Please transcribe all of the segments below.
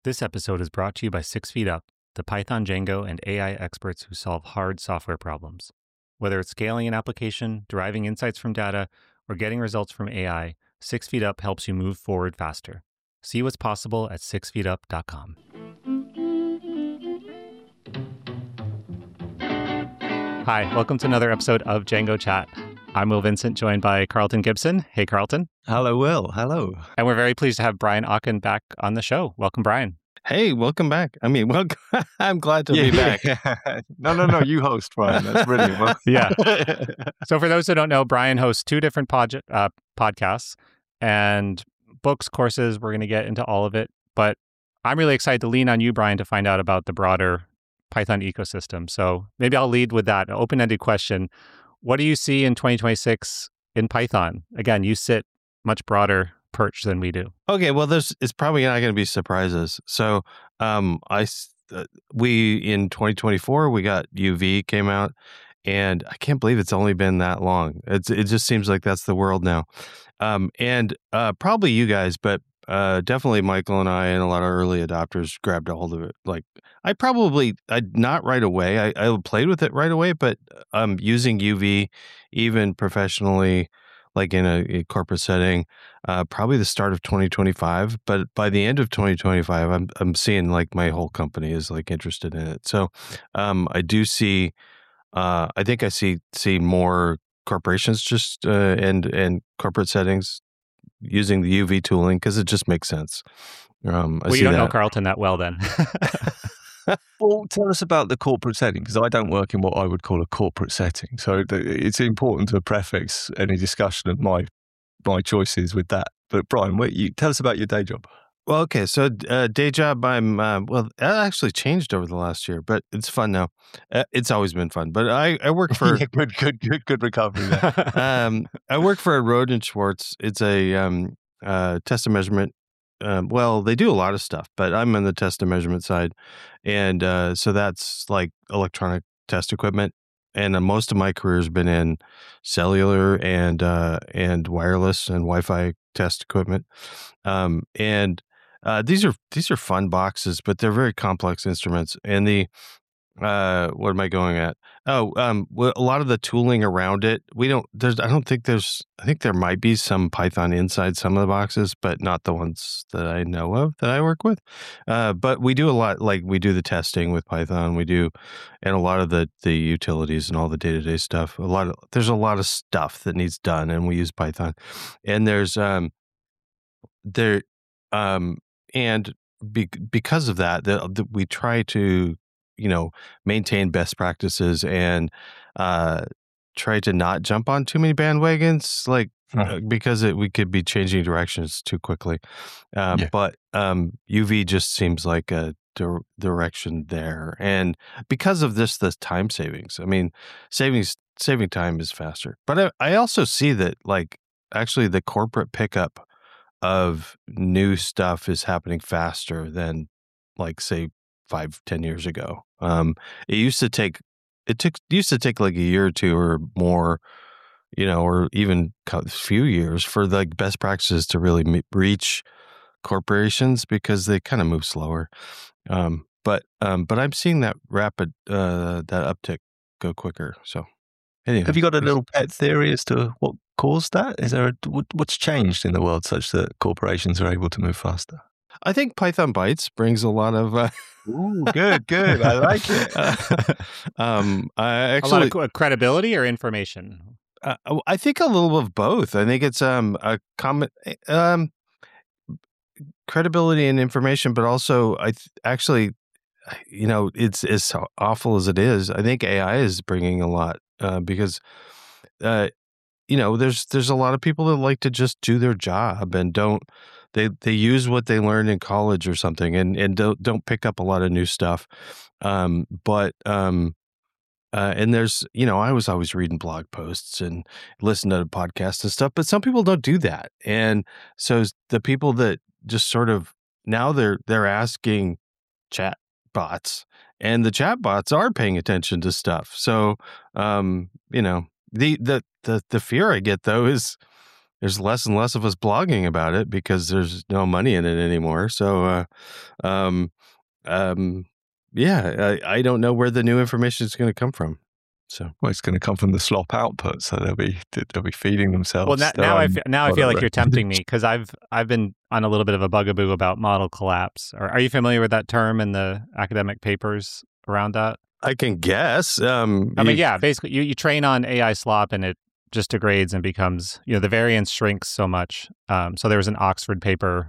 This episode is brought to you by 6 Feet Up, the Python, Django, and AI experts who solve hard software problems. Whether it's scaling an application, deriving insights from data, or getting results from AI, 6 Feet Up helps you move forward faster. See what's possible at 6feetup.com. Hi, welcome to another episode of Django Chat. I'm Will Vincent, joined by Carlton Gibson. Hey, Carlton. Hello, Will. Hello. And we're very pleased to have Brian Ocken back on the show. Welcome, Brian. Hey, welcome back. Welcome. I'm glad to be back. No. You host, Brian. That's brilliant. Well, Yeah. So for those who don't know, Brian hosts two different podcasts and books, courses. We're going to get into all of it. But I'm really excited to lean on you, Brian, to find out about the broader Python ecosystem. So maybe I'll lead with that open-ended question. What do you see in 2026 in Python? Again, you sit much broader perch than we do. Okay, well, it's probably not going to be surprises. So, we in 2024 we got UV came out, and I can't believe it's only been that long. It just seems like that's the world now, and probably you guys, but definitely Michael and I and a lot of early adopters grabbed a hold of it. Like I'd not right away. I played with it right away, but using UV even professionally, like in a corporate setting, probably the start of 2025. But by the end of 2025, I'm seeing like my whole company is like interested in it. So I do see, I think I see more corporations just and corporate settings using the UV tooling because it just makes sense. You don't know Carlton that well then. Well, tell us about the corporate setting, because I don't work in what I would call a corporate setting. So it's important to prefix any discussion of my choices with that. But Brian, tell us about your day job. Well, okay. So day job, I'm, that actually changed over the last year, but it's fun now. It's always been fun, but I work for... Yeah, good recovery there. I work for Rohde & Schwarz. It's a test and measurement. They do a lot of stuff, but I'm on the test and measurement side. And so that's like electronic test equipment. And most of my career has been in cellular and wireless and Wi-Fi test equipment. These are fun boxes, but they're very complex instruments. And what am I going at? A lot of the tooling around it, I think there might be some Python inside some of the boxes, but not the ones that I know of that I work with. But we do a lot, like we do the testing with Python, and a lot of the utilities and all the day-to-day stuff. There's a lot of stuff that needs done, and we use Python. And because of that, we try to maintain best practices and try to not jump on too many bandwagons, because we could be changing directions too quickly. But UV just seems like a direction there, and because of the time savings. I mean, saving time is faster. But I also see that actually the corporate pickup of new stuff is happening faster than say 5-10 years ago. It used to take like a year or two or more, or even a few years for the best practices to really reach corporations because they kind of move slower. But I'm seeing that rapid that uptick go quicker. So anyway. Have you got a little pet theory as to what caused that? Is there what's changed in the world such that corporations are able to move faster? I think Python Bytes brings a lot of... Ooh, good. I like it. A lot of credibility or information? I think a little of both. I think it's a common credibility and information, but also it's as awful as it is. I think AI is bringing a lot because there's a lot of people that like to just do their job and don't. They use what they learned in college or something and don't pick up a lot of new stuff. And there's, I was always reading blog posts and listening to podcasts and stuff, but some people don't do that. And so the people that just sort of now they're asking chat bots, and the chat bots are paying attention to stuff. So, the fear I get though is there's less and less of us blogging about it because there's no money in it anymore. So, yeah, I don't know where the new information is going to come from. So, well, it's going to come from the slop output, so they'll be feeding themselves. Well, now I feel like you're tempting me because I've been on a little bit of a bugaboo about model collapse. Are you familiar with that term in the academic papers around that? I can guess. Basically, you train on AI slop and it just degrades and becomes, the variance shrinks so much. So there was an Oxford paper,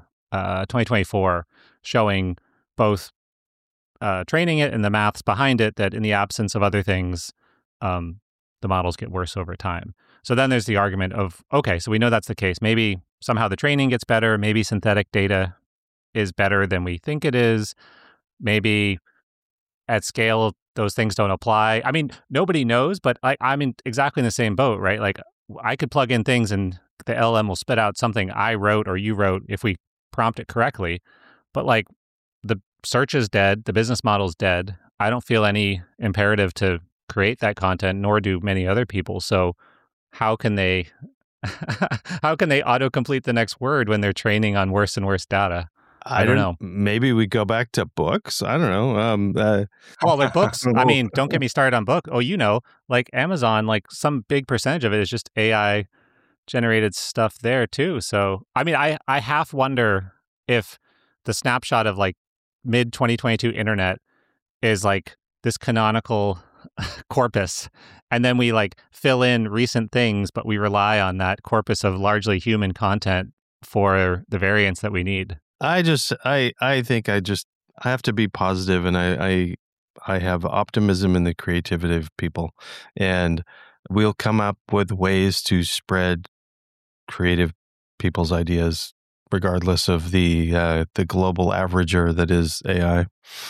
2024, showing both training it and the maths behind it, that in the absence of other things, the models get worse over time. So then there's the argument of, okay, so we know that's the case. Maybe somehow the training gets better. Maybe synthetic data is better than we think it is. Maybe at scale, those things don't apply. I mean, nobody knows, but I'm in exactly in the same boat, right? Like, I could plug in things and the LLM will spit out something I wrote or you wrote if we prompt it correctly. But like, the search is dead. The business model is dead. I don't feel any imperative to create that content, nor do many other people. So how can they autocomplete the next word when they're training on worse and worse data? I don't know. Maybe we go back to books. I don't know. Well, like books. I mean, don't get me started on book. Oh, like Amazon, like some big percentage of it is just AI generated stuff there too. So, I mean, I half wonder if the snapshot of like mid 2022 internet is like this canonical corpus, and then we like fill in recent things, but we rely on that corpus of largely human content for the variance that we need. I think I have to be positive, and I have optimism in the creativity of people, and we'll come up with ways to spread creative people's ideas, regardless of the global averager that is AI.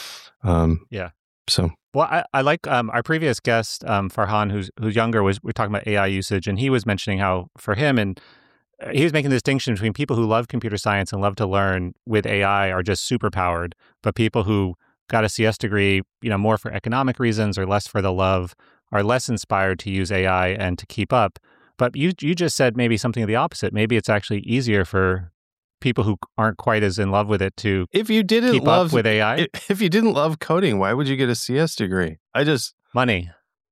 Yeah. So. Well, I like our previous guest, Farhan, who's younger, we're talking about AI usage, and he was mentioning how for him, and he was making the distinction between people who love computer science and love to learn with AI are just super powered, but people who got a CS degree, more for economic reasons or less for the love, are less inspired to use AI and to keep up. But you just said maybe something of the opposite. Maybe it's actually easier for people who aren't quite as in love with it to keep up with AI. If you didn't love coding, why would you get a CS degree? Money.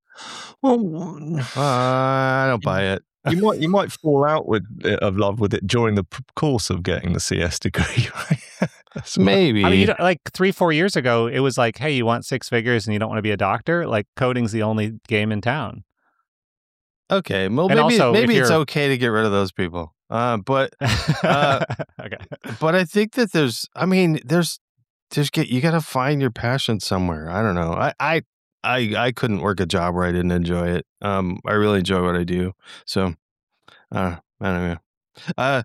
Well, I don't buy it. You might fall out of love with it during the course of getting the CS degree. Right? Maybe. I mean, like 3-4 years ago, it was like, hey, you want 6 figures and you don't want to be a doctor? Like, coding's the only game in town. Okay, well, maybe it's okay to get rid of those people. But okay. But I think that you got to find your passion somewhere. I don't know. I couldn't work a job where I didn't enjoy it. I really enjoy what I do. So, I don't know.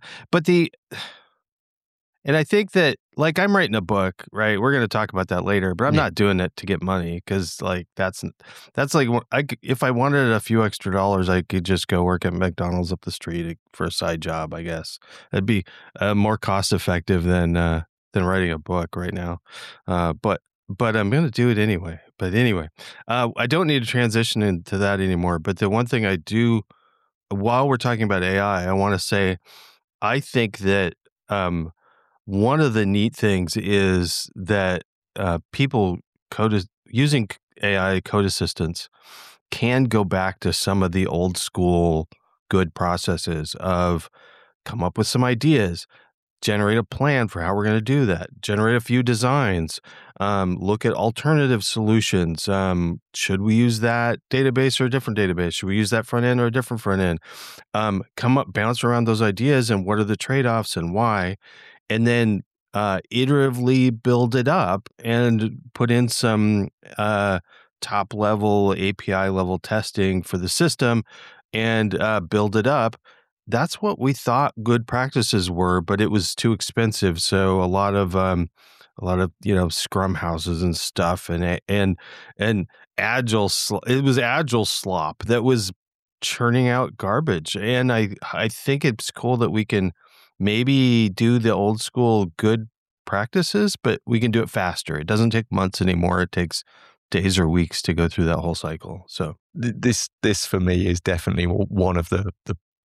And I think that, like, I'm writing a book, right? We're going to talk about that later, but I'm not doing it to get money because, like, that's like, if I wanted a few extra dollars, I could just go work at McDonald's up the street for a side job, I guess. It'd be more cost effective than writing a book right now. But I'm going to do it anyway. But anyway, I don't need to transition into that anymore. But the one thing I do, while we're talking about AI, I want to say, I think that one of the neat things is that people using AI code assistants can go back to some of the old school good processes of come up with some ideas, generate a plan for how we're going to do that, generate a few designs, look at alternative solutions. Should we use that database or a different database? Should we use that front end or a different front end? Bounce around those ideas and what are the trade-offs and why? And then iteratively build it up and put in some top level API level testing for the system and build it up. That's what we thought good practices were, but it was too expensive. So a lot of Scrum houses and stuff and agile. It was agile slop that was churning out garbage. And I think it's cool that we can maybe do the old school good practices, but we can do it faster. It doesn't take months anymore. It takes days or weeks to go through that whole cycle. So this for me is definitely one of the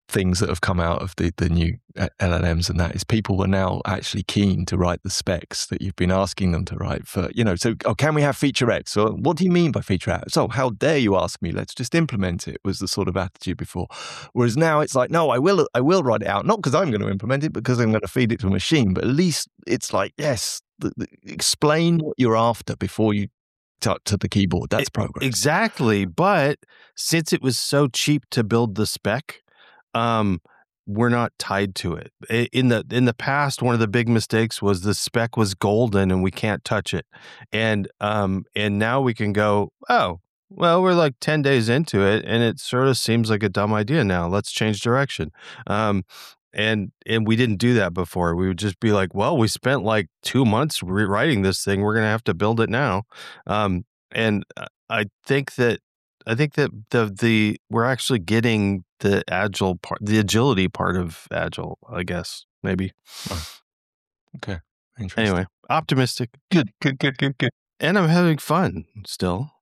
things that have come out of the new LLMs, and that is people are now actually keen to write the specs that you've been asking them to write for, so, can we have feature X? Or what do you mean by feature X? So how dare you ask me? Let's just implement it, was the sort of attitude before. Whereas now it's like, no, I will write it out, not because I'm going to implement it, because I'm going to feed it to a machine, but at least it's like, yes, explain what you're after before you to the keyboard. That's progress. Exactly. But since it was so cheap to build the spec, we're not tied to it. In the past, one of the big mistakes was the spec was golden and we can't touch it. And now we can go, oh, well, we're like 10 days into it and it sort of seems like a dumb idea now. Let's change direction. And we didn't do that before. We would just be like, well, we spent like 2 months rewriting this thing. We're going to have to build it now. And I think that we're actually getting the agile part, the agility part of agile, I guess, maybe. Okay. Interesting. Anyway, optimistic. Good. And I'm having fun still.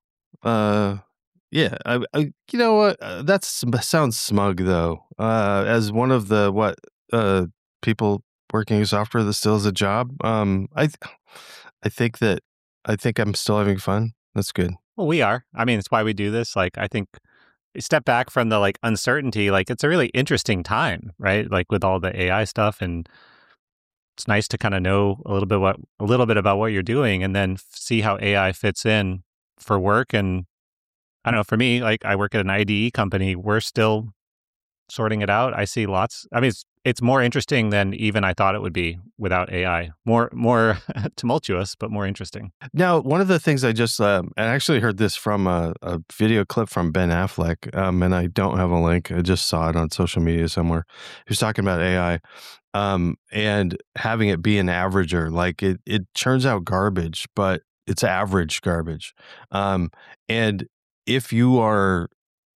Yeah, I you know what? That sounds smug though. As one of the people working in software that still has a job, I think I'm still having fun. That's good. Well, we are. I mean, it's why we do this. Like, I think step back from the like uncertainty. Like, it's a really interesting time, right? Like with all the AI stuff, and it's nice to kind of know a little bit about what you're doing, and then see how AI fits in for work. And I don't know, for me, like I work at an IDE company, we're still sorting it out. I see lots. I mean, it's more interesting than even I thought it would be without AI. More tumultuous, but more interesting. Now, one of the things I just, I actually heard this from a video clip from Ben Affleck, and I don't have a link. I just saw it on social media somewhere. He was talking about AI and having it be an averager. Like it churns out garbage, but it's average garbage. And if you're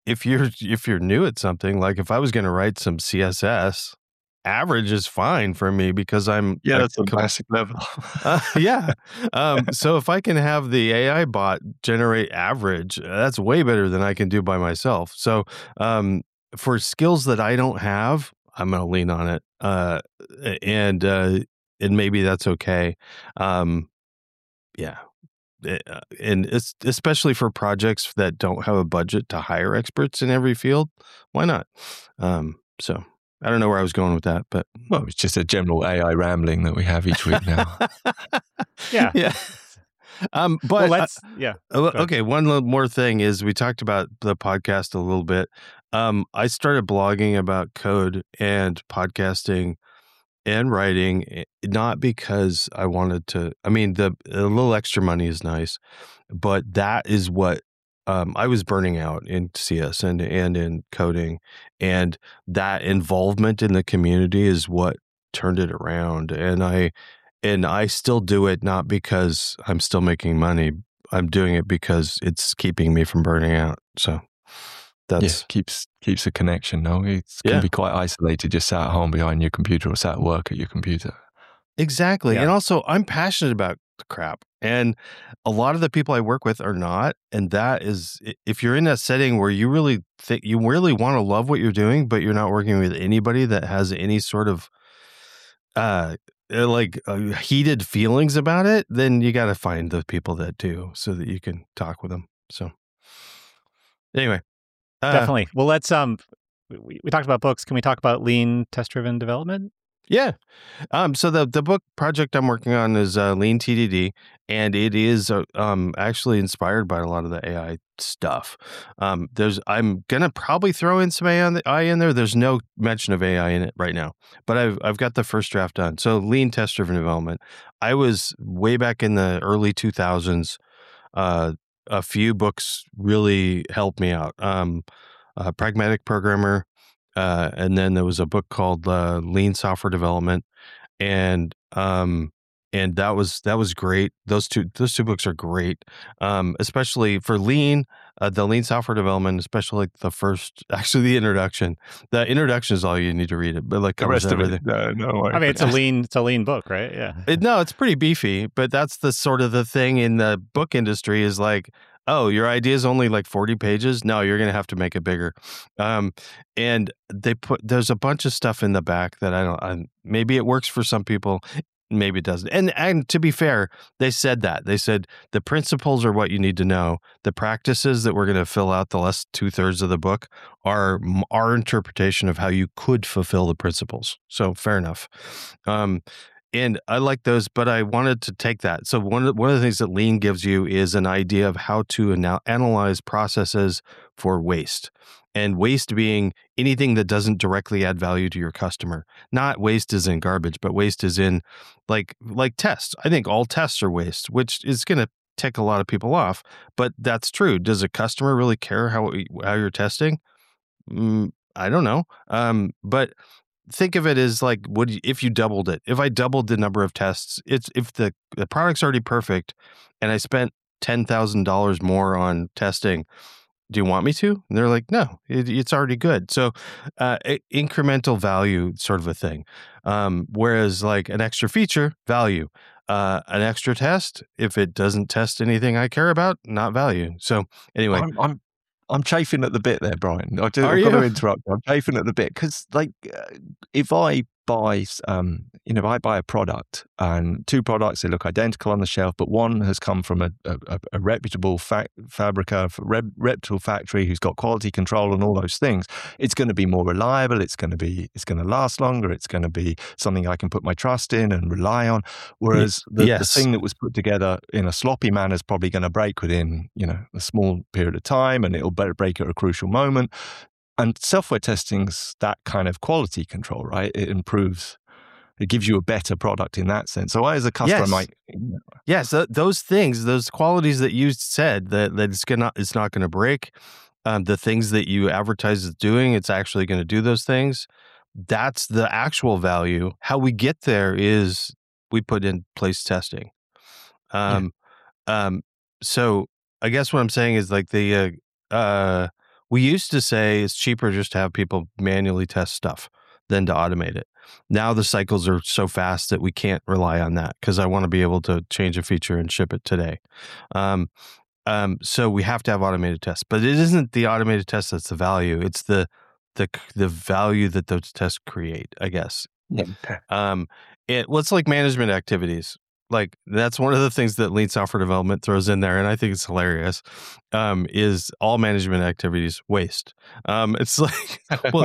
new at something, like if I was going to write some CSS, average is fine for me because that's a basic level. Yeah. So if I can have the AI bot generate average, that's way better than I can do by myself. So for skills that I don't have, I'm going to lean on it, and maybe that's okay. Yeah. And it's especially for projects that don't have a budget to hire experts in every field. Why not? So I don't know where I was going with that, but well, it's just a general AI rambling that we have each week now. Yeah. But well, let's okay. One more thing is we talked about the podcast a little bit. I started blogging about code and podcasting and writing, not because I wanted to. I mean, a little extra money is nice, but that is what I was burning out in CS and in coding, and that involvement in the community is what turned it around. And I still do it not because I'm still making money. I'm doing it because it's keeping me from burning out. So that's keeps a connection. No, it can be quite isolated, just sat at home behind your computer or sat at work at your computer. Exactly. Yeah. And also, I'm passionate about the crap, and a lot of the people I work with are not. And that is, if you're in that setting where you really think you really want to love what you're doing, but you're not working with anybody that has any sort of heated feelings about it, then you got to find the people that do, so that you can talk with them. So anyway. Definitely. Well, let's we talked about books. Can we talk about lean test-driven development? Yeah. So the book project I'm working on is Lean TDD, and it is actually inspired by a lot of the AI stuff. I'm gonna probably throw in some AI in there. There's no mention of AI in it right now, but I've got the first draft done. So lean test-driven development. I was way back in the early 2000s. A few books really helped me out. Pragmatic Programmer, and then there was a book called Lean Software Development, and that was great. Those two books are great, especially for Lean. The Lean Software Development, especially like the introduction. The introduction is all you need to read it, but like the rest of it, no. I mean, it's a lean book, right? Yeah. No, it's pretty beefy, but that's the sort of the thing in the book industry is like, oh, your idea is only like 40 pages. No, you're going to have to make it bigger. And there's a bunch of stuff in the back that maybe it works for some people. Maybe it doesn't. And to be fair, they said the principles are what you need to know. The practices that we're going to fill out the last 2/3 of the book are our interpretation of how you could fulfill the principles. So fair enough. And I like those, but I wanted to take that. So one of the things that Lean gives you is an idea of how to analyze processes for waste. And waste being anything that doesn't directly add value to your customer. Not waste is in garbage, but waste is in like tests. I think all tests are waste, which is going to tick a lot of people off. But that's true. Does a customer really care how you're testing? I don't know. But think of it as like, if you doubled it? If I doubled the number of tests, if the product's already perfect and I spent $10,000 more on testing, do you want me to? And they're like, no, it's already good. So incremental value sort of a thing. Whereas like an extra feature, value. An extra test, if it doesn't test anything I care about, not value. So anyway. I'm chafing at the bit there, Brian. I've got to interrupt. I'm chafing at the bit because, like, if I buy, if I buy a product and two products, they look identical on the shelf, but one has come from a reputable reputable factory who's got quality control and all those things, it's going to be more reliable. It's going to last longer. It's going to be something I can put my trust in and rely on. Whereas the thing that was put together in a sloppy manner is probably going to break within, a small period of time, and it'll break at a crucial moment. And software testing's that kind of quality control, right? It gives you a better product in that sense. So I, as a customer, might... Yes, those things, those qualities that you said, that it's not going to break, the things that you advertise as doing, it's actually going to do those things. That's the actual value. How we get there is we put in place testing. So I guess what I'm saying is like we used to say it's cheaper just to have people manually test stuff than to automate it. Now the cycles are so fast that we can't rely on that because I want to be able to change a feature and ship it today. So we have to have automated tests, but it isn't the automated test that's the value. It's the value that those tests create, I guess. Yeah. It's like management activities. Like that's one of the things that Lean software development throws in there, and I think it's hilarious. Is all management activities waste? It's like,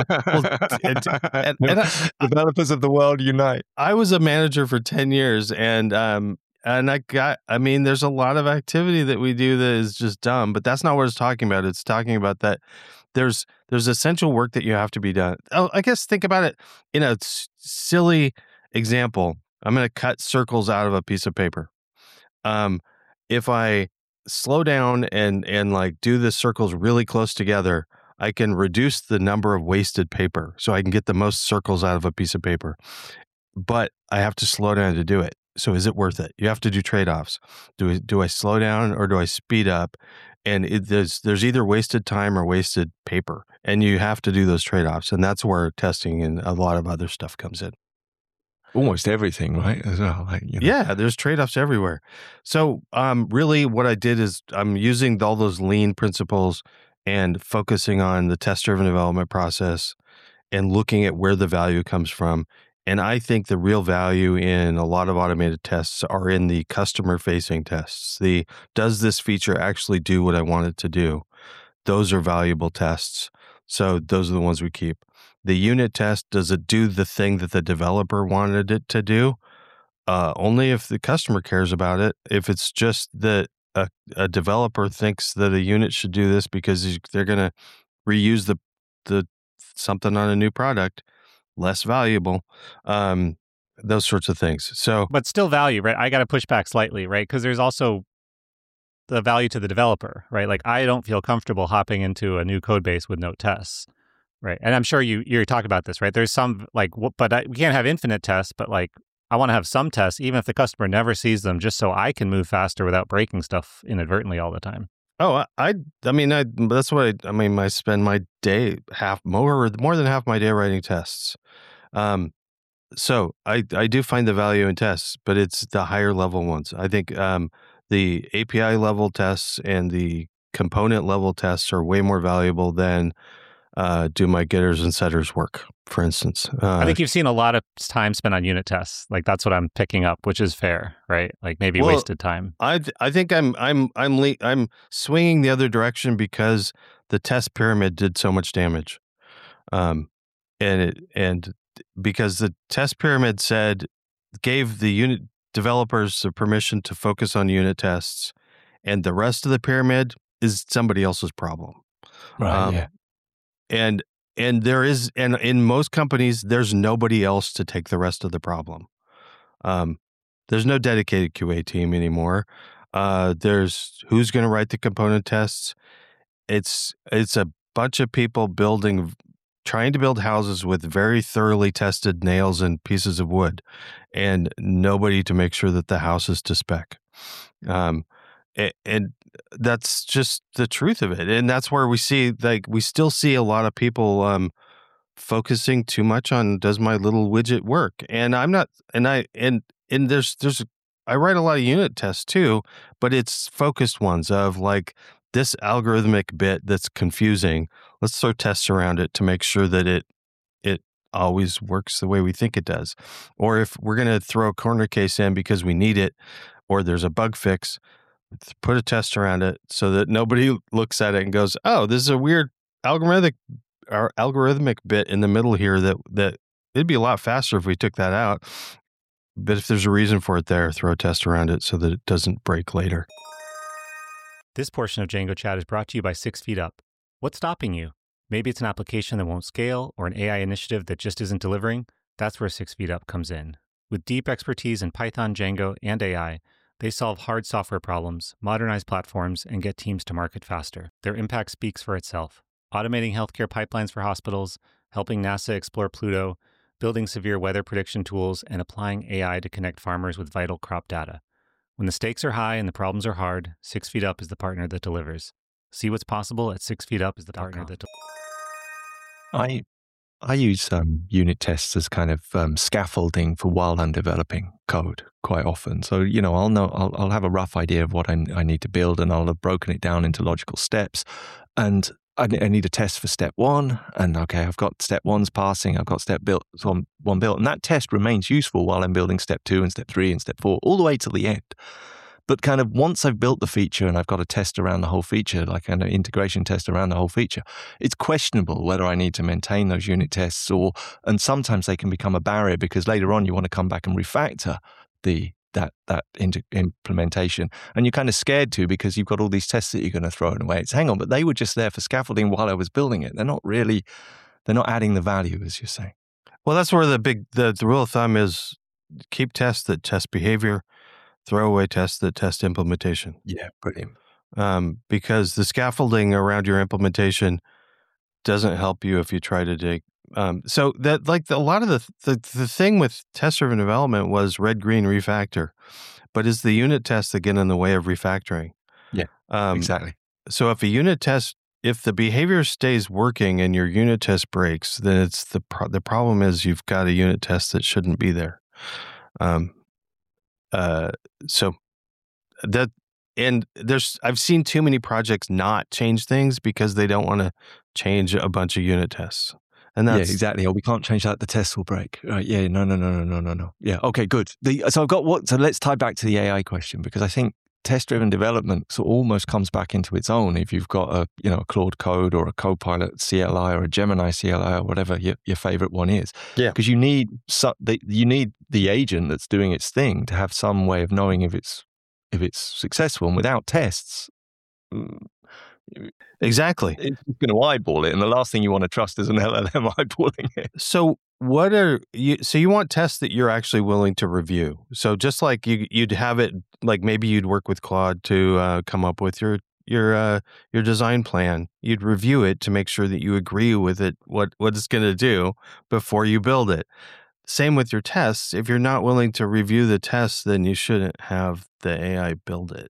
developers of the world unite. I was a manager for 10 years, and there's a lot of activity that we do that is just dumb, but that's not what it's talking about. It's talking about that there's essential work that you have to be done. Oh, I guess think about it in a silly example. I'm going to cut circles out of a piece of paper. If I slow down and like do the circles really close together, I can reduce the number of wasted paper so I can get the most circles out of a piece of paper. But I have to slow down to do it. So is it worth it? You have to do trade-offs. Do I slow down or do I speed up? And there's either wasted time or wasted paper, and you have to do those trade-offs. And that's where testing and a lot of other stuff comes in. Almost everything, right? As well, Yeah, there's trade-offs everywhere. So really what I did is I'm using all those lean principles and focusing on the test-driven development process and looking at where the value comes from. And I think the real value in a lot of automated tests are in the customer-facing tests. Does this feature actually do what I want it to do? Those are valuable tests. So those are the ones we keep. The unit test, does it do the thing that the developer wanted it to do? Only if the customer cares about it. If it's just that a developer thinks that a unit should do this because they're going to reuse the something on a new product, less valuable. Those sorts of things. So, but still value, right? I got to push back slightly, right? Because there's also the value to the developer, right? Like I don't feel comfortable hopping into a new code base with no tests. Right. And I'm sure you're talking about this, right? There's some we can't have infinite tests, but like I want to have some tests, even if the customer never sees them, just so I can move faster without breaking stuff inadvertently all the time. Oh, that's what I spend my day more than half my day writing tests. So I do find the value in tests, but it's the higher level ones. I think the API level tests and the component level tests are way more valuable than do my getters and setters work, for instance. I think you've seen a lot of time spent on unit tests. Like that's what I'm picking up, which is fair, right? Like maybe wasted time. I think I'm swinging the other direction because the test pyramid did so much damage, and because the test pyramid gave the unit developers the permission to focus on unit tests, and the rest of the pyramid is somebody else's problem. Right. Yeah. And in most companies, there's nobody else to take the rest of the problem. There's no dedicated QA team anymore. There's who's going to write the component tests. It's a bunch of people trying to build houses with very thoroughly tested nails and pieces of wood, and nobody to make sure that the house is to spec. And that's just the truth of it. And that's where we still see a lot of people focusing too much on, does my little widget work? And I'm not, I write a lot of unit tests too, but it's focused ones of like this algorithmic bit that's confusing. Let's throw tests around it to make sure that it always works the way we think it does. Or if we're going to throw a corner case in because we need it, or there's a bug fix, put a test around it so that nobody looks at it and goes, oh, this is a weird algorithmic bit in the middle here that it'd be a lot faster if we took that out. But if there's a reason for it there, throw a test around it so that it doesn't break later. This portion of Django Chat is brought to you by 6 Feet Up. What's stopping you? Maybe it's an application that won't scale or an AI initiative that just isn't delivering. That's where 6 Feet Up comes in. With deep expertise in Python, Django, and AI, they solve hard software problems, modernize platforms, and get teams to market faster. Their impact speaks for itself. Automating healthcare pipelines for hospitals, helping NASA explore Pluto, building severe weather prediction tools, and applying AI to connect farmers with vital crop data. When the stakes are high and the problems are hard, 6 Feet Up is the partner that delivers. See what's possible at 6feetup.com. I use unit tests as kind of scaffolding for while I'm developing code quite often. So, I'll have a rough idea of what I need to build, and I'll have broken it down into logical steps. And I need a test for step one. And okay, I've got step one's passing. I've got step one built. And that test remains useful while I'm building step 2 and step 3 and step 4, all the way to the end. But kind of once I've built the feature and I've got a test around the whole feature, like an integration test around the whole feature, it's questionable whether I need to maintain those unit tests, and sometimes they can become a barrier because later on you want to come back and refactor that implementation, and you're kind of scared to because you've got all these tests that you're going to throw away. It's hang on, but they were just there for scaffolding while I was building it. They're not adding the value, as you're saying. Well, that's where the rule of thumb is: keep tests that test behavior, throw away tests that test implementation. Yeah, brilliant. Because the scaffolding around your implementation doesn't help you if you try to dig. So that a lot of the thing with test-driven development was red, green, refactor, but it's the unit tests that get in the way of refactoring. Yeah, exactly. So if the behavior stays working and your unit test breaks, then it's the problem is you've got a unit test that shouldn't be there. So that, and I've seen too many projects not change things because they don't want to change a bunch of unit tests. And that's exactly. Oh, we can't change that. The tests will break. Right. Yeah. No. Yeah. Okay, good. So let's tie back to the AI question, because I think test-driven development almost comes back into its own if you've got a Claude Code or a Copilot CLI or a Gemini CLI or whatever your favorite one is. Yeah. Because you need the agent that's doing its thing to have some way of knowing if it's successful, and without tests, exactly, it's going to eyeball it, and the last thing you want to trust is an LLM eyeballing it. So you want tests that you're actually willing to review. So just like you'd have it, like maybe you'd work with Claude to come up with your design plan. You'd review it to make sure that you agree with it, what it's going to do before you build it. Same with your tests. If you're not willing to review the tests, then you shouldn't have the AI build it.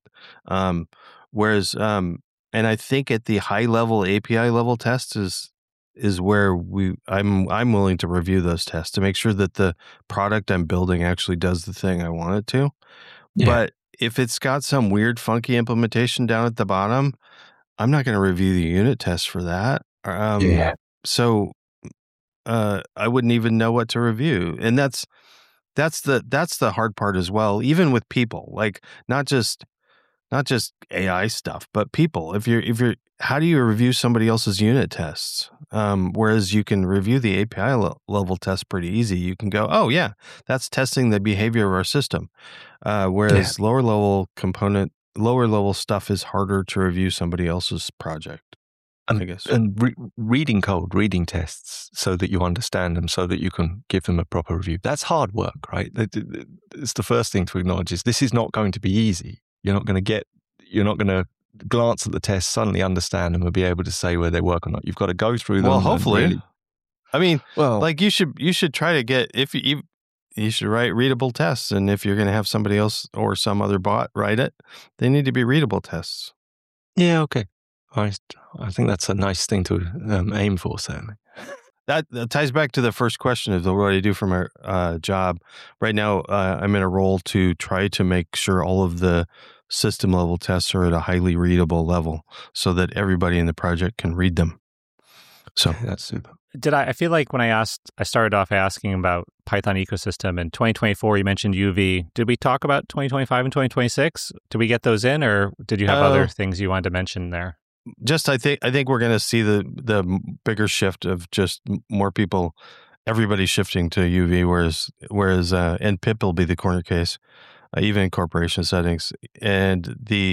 And I think at the high level API level tests is where I'm willing to review those tests to make sure that the product I'm building actually does the thing I want it to. Yeah. But if it's got some weird funky implementation down at the bottom, I'm not going to review the unit test for that. So I wouldn't even know what to review, and that's the hard part as well. Even with people, like not just AI stuff, but people. If you're, how do you review somebody else's unit tests? Whereas you can review the API level test pretty easy. You can go, oh yeah, that's testing the behavior of our system. Whereas lower level stuff is harder to review somebody else's project. I guess. And reading code, reading tests so that you understand them, so that you can give them a proper review. That's hard work, right? It's the first thing to acknowledge is this is not going to be easy. You're not going to glance at the test, suddenly understand them and be able to say whether they work or not. You've got to go through them. Well, hopefully. Really, I mean, like you should try to get, if you should write readable tests. And if you're going to have somebody else or some other bot write it, they need to be readable tests. Yeah. Okay. I think that's a nice thing to aim for, certainly. That ties back to the first question of what I do for my job. Right now, I'm in a role to try to make sure all of the system level tests are at a highly readable level so that everybody in the project can read them. So that's super. I feel like when I started off asking about Python ecosystem in 2024, you mentioned UV. Did we talk about 2025 and 2026? Did we get those in, or did you have other things you wanted to mention there? Just I think we're going to see the bigger shift of just more people, everybody shifting to UV, whereas and pip will be the corner case, even in corporation settings, and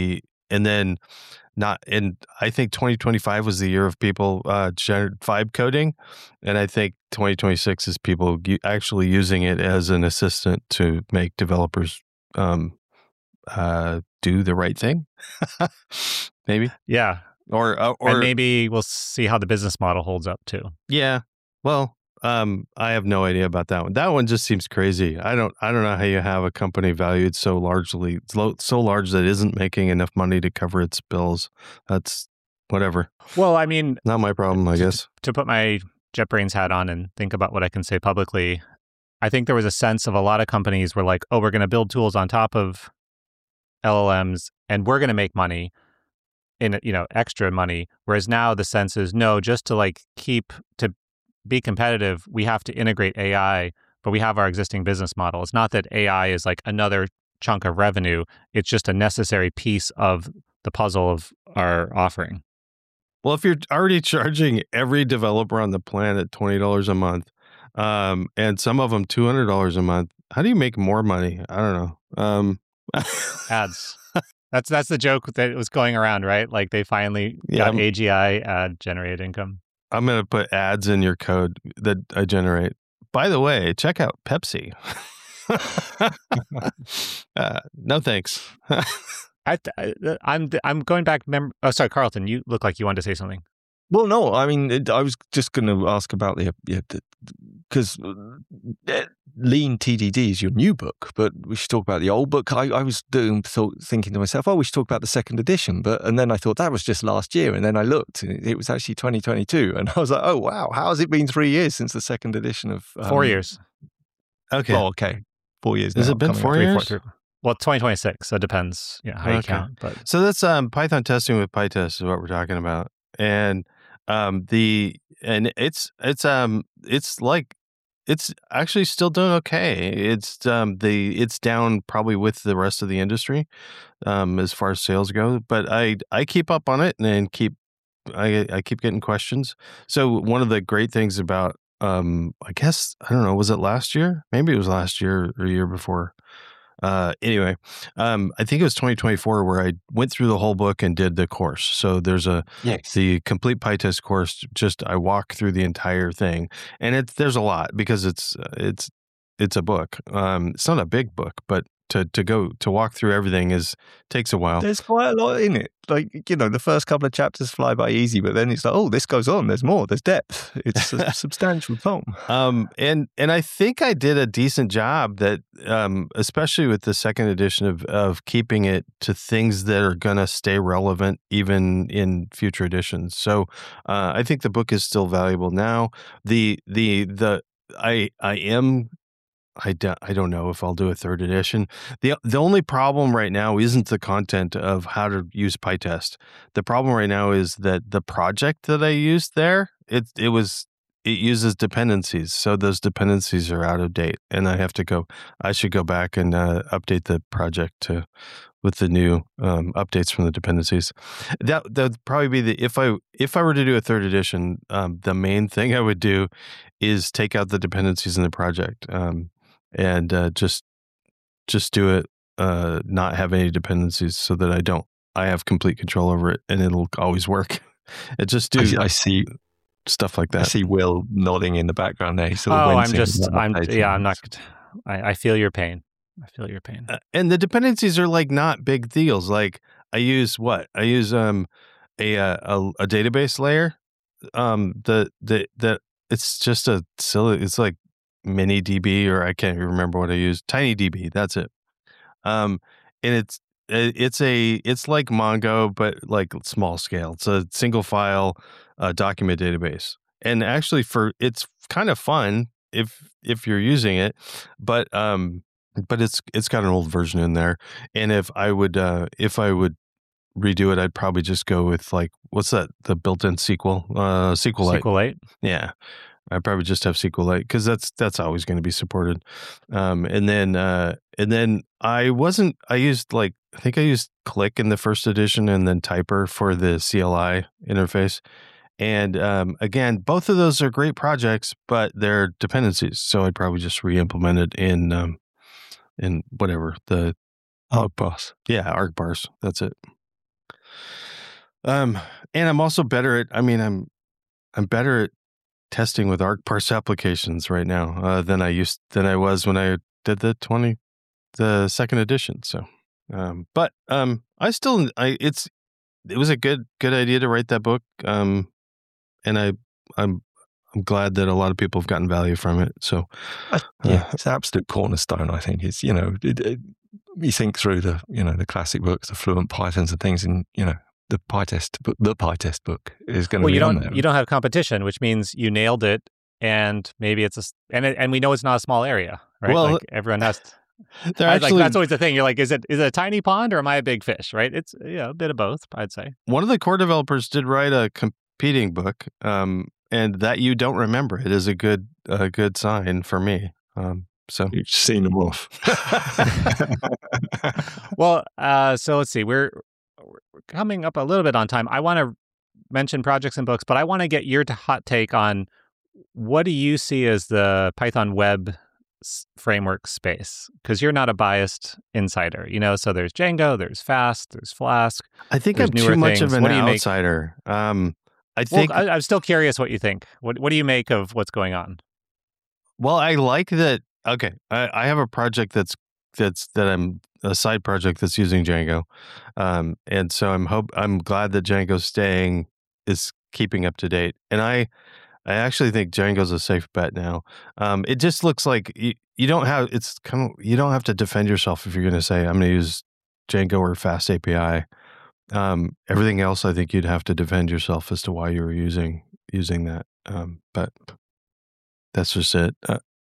I think 2025 was the year of people vibe coding, and I think 2026 is people actually using it as an assistant to make developers do the right thing. Maybe. Yeah. Or and maybe we'll see how the business model holds up too. Yeah. Well, I have no idea about that one. That one just seems crazy. I don't know how you have a company valued so large that it isn't making enough money to cover its bills. That's whatever. Well, I mean, not my problem, I guess. To put my JetBrains hat on and think about what I can say publicly, I think there was a sense of a lot of companies were like, oh, we're going to build tools on top of LLMs and we're going to make money. Extra money. Whereas now the sense is no, just to be competitive, we have to integrate AI, but we have our existing business model. It's not that AI is like another chunk of revenue. It's just a necessary piece of the puzzle of our offering. Well, if you're already charging every developer on the planet $20 a month, and some of them $200 a month, how do you make more money? I don't know. Ads. That's the joke that was going around, right? Like they finally got AGI, ad generated income. I'm going to put ads in your code that I generate. By the way, check out Pepsi. No thanks. I'm going back. Oh, sorry, Carlton. You look like you wanted to say something. Well, no, I mean, I was just going to ask about because Lean TDD is your new book, but we should talk about the old book. I was thinking to myself, we should talk about the second edition, and then I thought that was just last year, and then I looked, and it was actually 2022, and I was like, oh wow, how has it been 3 years since the second edition of 4 years? Okay, 4 years. Has it been 4 years? Well, 2026. So it depends, how you count. But so that's Python testing with PyTest is what we're talking about, and it's actually still doing okay. It's down probably with the rest of the industry as far as sales go, but I keep up on it and I keep getting questions. So one of the great things about I guess, I don't know, was it last year? Maybe it was last year or year before. Anyway, I think it was 2024 where I went through the whole book and did the course. So there's the complete PyTest course. Just I walk through the entire thing, and there's a lot because it's a book. It's not a big book, but to walk through everything takes a while. There's quite a lot in it. Like, the first couple of chapters fly by easy, but then it's like, oh, this goes on. There's more. There's depth. It's a substantial tome. And I think I did a decent job that, especially with the second edition of keeping it to things that are going to stay relevant even in future editions. So, I think the book is still valuable now. I am I don't know if I'll do a third edition. The only problem right now isn't the content of how to use PyTest. The problem right now is that the project that I used there, it uses dependencies. So those dependencies are out of date, and I should go back and update the project with the new updates from the dependencies. That'd probably be if I were to do a third edition, the main thing I would do is take out the dependencies in the project, and just do it, not have any dependencies, so that I have complete control over it, and it'll always work. It just do. I see stuff like that. I see Will nodding in the background there. I feel your pain. I feel your pain. And the dependencies are like not big deals. Like I use a database layer. It's just a silly. It's like mini DB, or I can't even remember what I used. TinyDB. That's it. And it's like Mongo, but like small scale. It's a single file document database, and actually it's kind of fun if you're using it, but it's got an old version in there. And if I would redo it, I'd probably just go with like, what's that? The built-in SQLite. SQLite. Yeah. I'd probably just have SQLite because that's always going to be supported. And then I used Click in the first edition, and then Typer for the CLI interface. And again, both of those are great projects, but they're dependencies. So I'd probably just re-implement it in whatever the ArcParse. Yeah, ArcParse. That's it. And I'm also better at. I mean, I'm better at testing with ArcParse applications right now than I was when I did the second edition. So, but it was a good idea to write that book. And I'm glad that a lot of people have gotten value from it. So, it's an absolute cornerstone. I think it's you think through the classic books, the Fluent Pythons and things, and the PyTest book is going to be on there. You don't have competition, which means you nailed it, and maybe and we know it's not a small area, right? Well, like everyone has to. That's always the thing. You're like, is it a tiny pond or am I a big fish? Right? It's a bit of both, I'd say. One of the core developers did write a competing book, and that you don't remember it is a good sign for me. So you've seen them off. Well, so let's see. We're coming up a little bit on time. I want to mention projects and books, but I want to get your hot take on what do you see as the Python web framework space? Because you're not a biased insider, so there's Django, there's Fast, there's Flask. I think I'm too much of an outsider. I think I'm still curious what you think. What do you make of what's going on? Well, I like that. Okay, I have a project that's I'm a side project that's using Django, and so I'm glad that Django is keeping up to date, and I actually think Django's a safe bet now. It just looks like you don't have to defend yourself if you're going to say I'm going to use Django or Fast API. Everything else, I think you'd have to defend yourself as to why you were using that. But that's just it.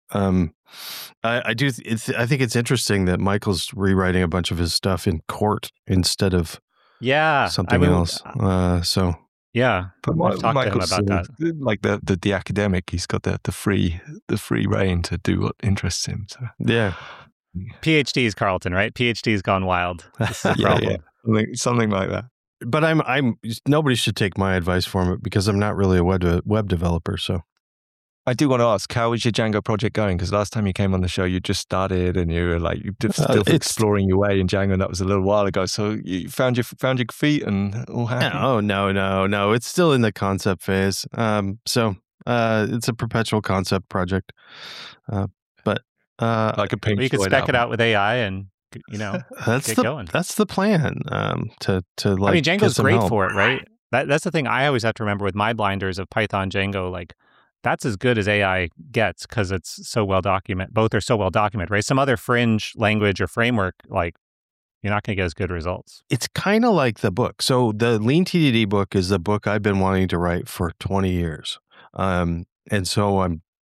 I think it's interesting that Michael's rewriting a bunch of his stuff in Qt instead of something else. So yeah, but I've talked to him about that. Like the academic, he's got the free reign to do what interests him. So yeah, PhD's Carlton, right? PhD's gone wild. This is a problem. Yeah. Something like that. But nobody should take my advice from it because I'm not really a web developer. So I do want to ask, how is your Django project going? Because last time you came on the show, you just started and you were like, you're still exploring your way in Django, and that was a little while ago. So you found your feet and all happy? Oh, no. It's still in the concept phase. So it's a perpetual concept project. But like a Pink Floyd you could spec it out with AI and get going. That's the plan. To like. I mean, Django's great for it, right? That's the thing I always have to remember with my blinders of Python, Django. Like, that's as good as AI gets because it's so well documented. Both are so well documented, right? Some other fringe language or framework, like, you're not going to get as good results. It's kind of like the book. So the Lean TDD book is the book I've been wanting to write for 20 years. And so I'm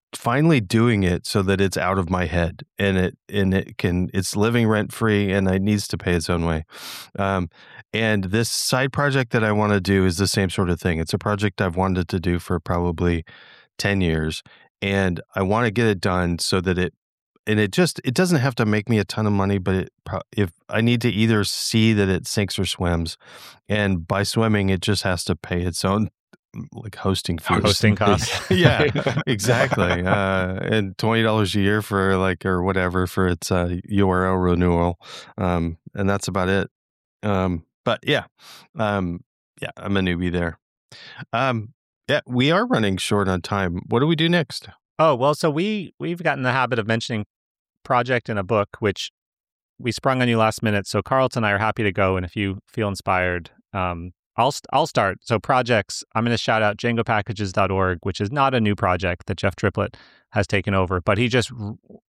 finally doing it so that it's out of my head and it's living rent free and it needs to pay its own way. And this side project that I want to do is the same sort of thing. It's a project I've wanted to do for probably 10 years, and I want to get it done so that it doesn't have to make me a ton of money, but if I need to either see that it sinks or swims, and by swimming, it just has to pay its own like hosting fees. Hosting costs. Yeah, exactly. And $20 a year for or whatever for its URL renewal. And that's about it. But yeah, I'm a newbie there. Yeah, we are running short on time. What do we do next? Oh, well, so we've gotten the habit of mentioning project in a book, which we sprung on you last minute. So Carlton and I are happy to go. And if you feel inspired, I'll start. So projects, I'm going to shout out DjangoPackages.org, which is not a new project that Jeff Triplett has taken over, but he just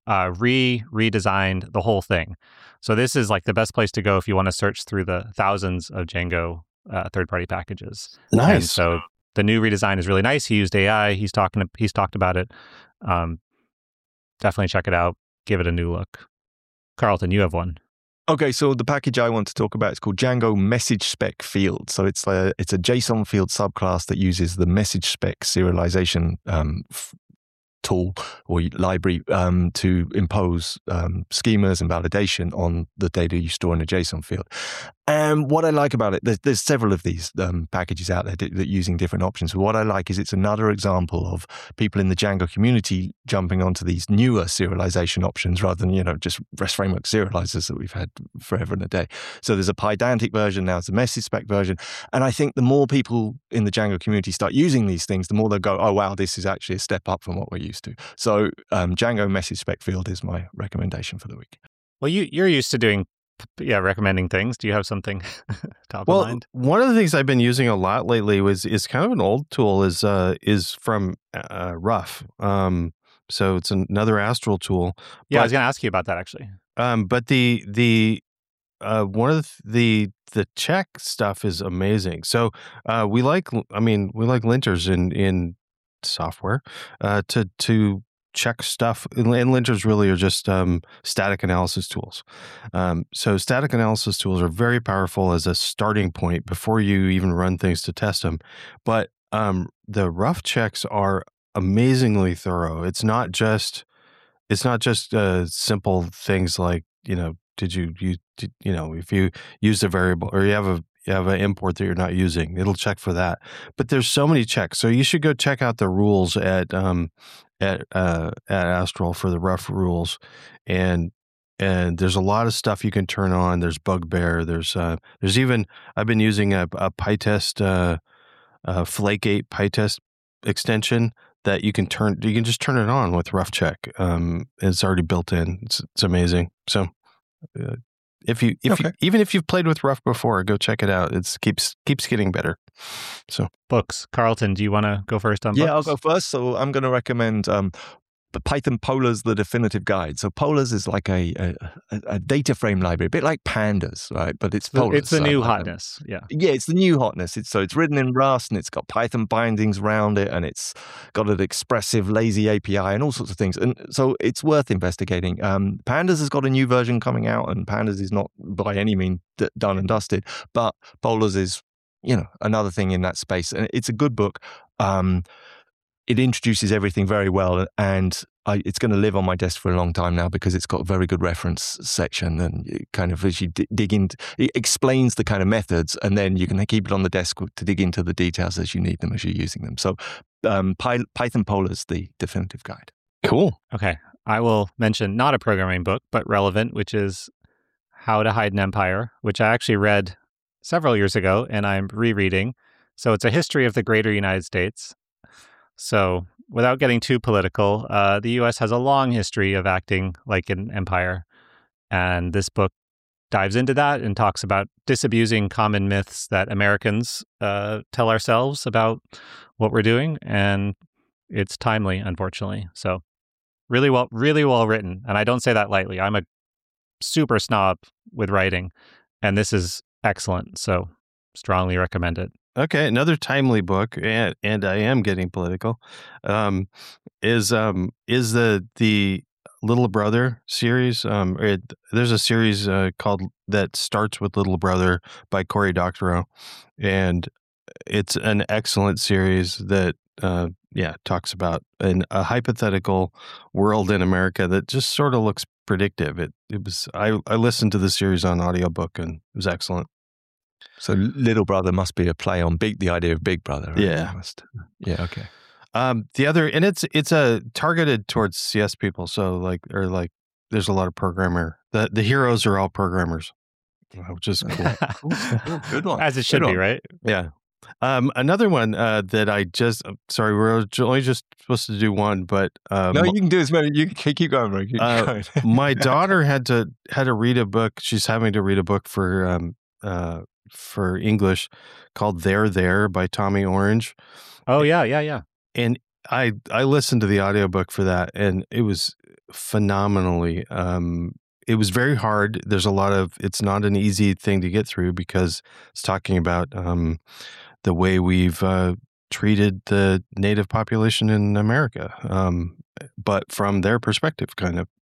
redesigned the whole thing. So this is like the best place to go if you want to search through the thousands of Django third-party packages. Nice. And so the new redesign is really nice. He used AI. He's talked about it. Definitely check it out. Give it a new look. Carlton, you have one. Okay, so the package I want to talk about is called Django Message Spec Field. So it's a JSON field subclass that uses the message spec serialization tool or library to impose schemas and validation on the data you store in a JSON field. And what I like about it, there's several of these packages out there that are using different options. But what I like is it's another example of people in the Django community jumping onto these newer serialization options rather than, just REST framework serializers that we've had forever and a day. So there's a Pydantic version, now it's a message spec version. And I think the more people in the Django community start using these things, the more they'll go, oh, wow, this is actually a step up from what we're used to. So Django Message Spec Field is my recommendation for the week. Well, you're used to doing recommending things. Do you have something top of mind? One of the things I've been using a lot lately is kind of an old tool is from Rough. So it's another Astral tool. Yeah, I was going to ask you about that actually. But the one of the check stuff is amazing. So we like linters in software to check stuff, and linters really are just static analysis tools. So static analysis tools are very powerful as a starting point before you even run things to test them. But the Rough checks are amazingly thorough. It's not just simple things like if you use a variable or you have an import that you're not using, it'll check for that. But there's so many checks, so you should go check out the rules at Astral for the Rough rules, and there's a lot of stuff you can turn on. There's Bugbear. There's even I've been using a PyTest Flake8 PyTest extension that you can just turn it on with Rough check. It's already built in. It's amazing. So. If you've played with Rough before, go check it out. It keeps getting better. So books. Carlton, do you want to go first on books? Yeah, I'll go first. So I'm going to recommend the Python Polars, the definitive guide. So Polars is like a data frame library, a bit like Pandas, right? But it's Polars. It's the new hotness. Yeah. Yeah, it's the new hotness. It's written in Rust and it's got Python bindings around it and it's got an expressive, lazy API and all sorts of things. And so it's worth investigating. Pandas has got a new version coming out, and Pandas is not by any means done and dusted, but Polars is, another thing in that space. And it's a good book. It introduces everything very well, and it's going to live on my desk for a long time now because it's got a very good reference section, and it kind of, as you dig into, it explains the kind of methods, and then you can keep it on the desk to dig into the details as you need them, as you're using them. So Python Polars, the definitive guide. Cool. Okay. I will mention not a programming book, but relevant, which is How to Hide an Empire, which I actually read several years ago, and I'm rereading. So it's a history of the greater United States. So without getting too political, the U.S. has a long history of acting like an empire. And this book dives into that and talks about disabusing common myths that Americans tell ourselves about what we're doing. And it's timely, unfortunately. So really well written. And I don't say that lightly. I'm a super snob with writing, and this is excellent. So strongly recommend it. Okay, another timely book, and I am getting political. Is the Little Brother series? There's a series called that starts with Little Brother by Cory Doctorow, and it's an excellent series that talks about a hypothetical world in America that just sort of looks predictive. I listened to the series on audiobook and it was excellent. So Little Brother must be a play on the idea of Big Brother. Right? Yeah. Yeah. Okay. The other, and it's a targeted towards CS people. So there's a lot of programmer. The heroes are all programmers, which is cool. Cool. Good one. As it should be, right? Yeah. Another one that I just, sorry, we're only just supposed to do one, but no, you can do as many. You can keep going, Rick. Keep going. My daughter had to read a book. She's having to read a book for English called There by Tommy Orange. Oh yeah. And I listened to the audiobook for that, and it was phenomenally. It was very hard. It's not an easy thing to get through because it's talking about the way we've treated the native population in America, but from their perspective, kind of.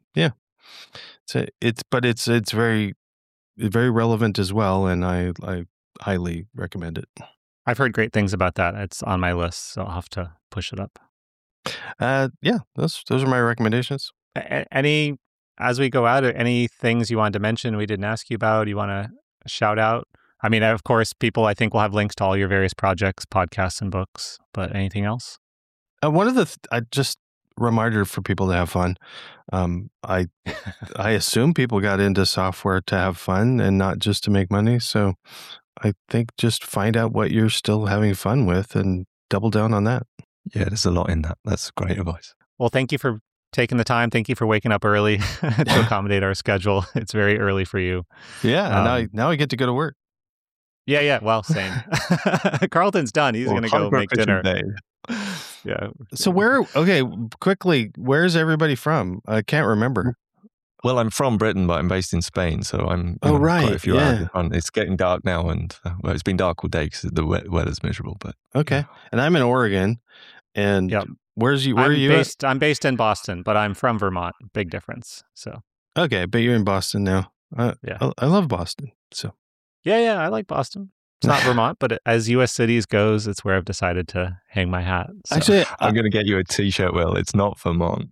It's very, very relevant as well, and I highly recommend it. I've heard great things about that. It's on my list, so I'll have to push it up. Those are my recommendations. As we go out, any things you wanted to mention we didn't ask you about, you want to shout out? I mean, of course, people, I think, will have links to all your various projects, podcasts, and books, but anything else? One of the, just reminder for people to have fun. I assume people got into software to have fun and not just to make money. So I think just find out what you're still having fun with and double down on that. Yeah, there's a lot in that. That's great advice. Well, thank you for taking the time. Thank you for waking up early to accommodate our schedule. It's very early for you. Yeah, now I get to go to work. Yeah. Well, same. Carlton's done. He's going to go make dinner. Yeah. So quickly, where's everybody from? I can't remember. Well, I'm from Britain, but I'm based in Spain, so I'm right. quite a few hours in front. It's getting dark now, and it's been dark all day because the weather's miserable. But okay, and I'm in Oregon, and where are you? I'm based in Boston, but I'm from Vermont. Big difference. So okay, but you're in Boston now. I love Boston. So yeah, I like Boston. It's not Vermont, but as U.S. cities goes, it's where I've decided to hang my hat. So. Actually, I'm going to get you a T-shirt. Will, it's not Vermont.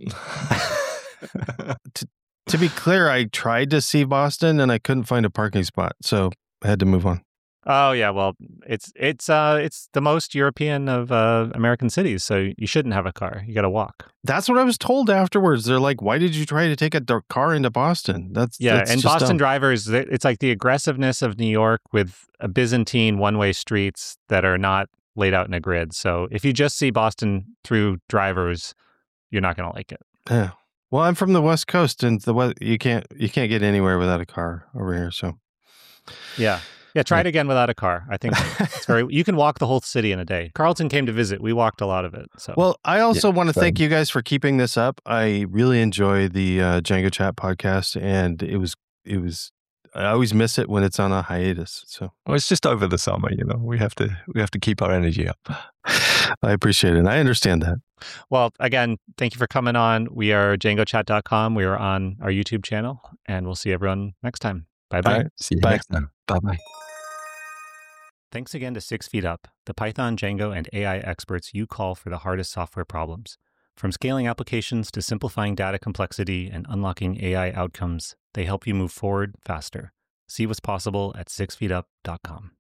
To be clear, I tried to see Boston and I couldn't find a parking spot, so I had to move on. Oh yeah, well, it's the most European of American cities, so you shouldn't have a car. You got to walk. That's what I was told afterwards. They're like, "Why did you try to take a car into Boston?" That's and Boston drivers, it's like the aggressiveness of New York with a Byzantine one-way streets that are not laid out in a grid. So if you just see Boston through drivers, you're not going to like it. Yeah. Well, I'm from the West Coast, and you can't get anywhere without a car over here. So, yeah. Try it again without a car. I think it's you can walk the whole city in a day. Carlton came to visit. We walked a lot of it. So, well, I also want to thank you guys for keeping this up. I really enjoy the Django Chat podcast, and it was. I always miss it when it's on a hiatus. So, well, it's just over the summer. We have to keep our energy up. I appreciate it. I understand that. Well, again, thank you for coming on. We are DjangoChat.com. We are on our YouTube channel, and we'll see everyone next time. Bye-bye. All right, see you next time. Bye-bye. Thanks again to 6 Feet Up, the Python, Django, and AI experts you call for the hardest software problems. From scaling applications to simplifying data complexity and unlocking AI outcomes, they help you move forward faster. See what's possible at 6feetup.com.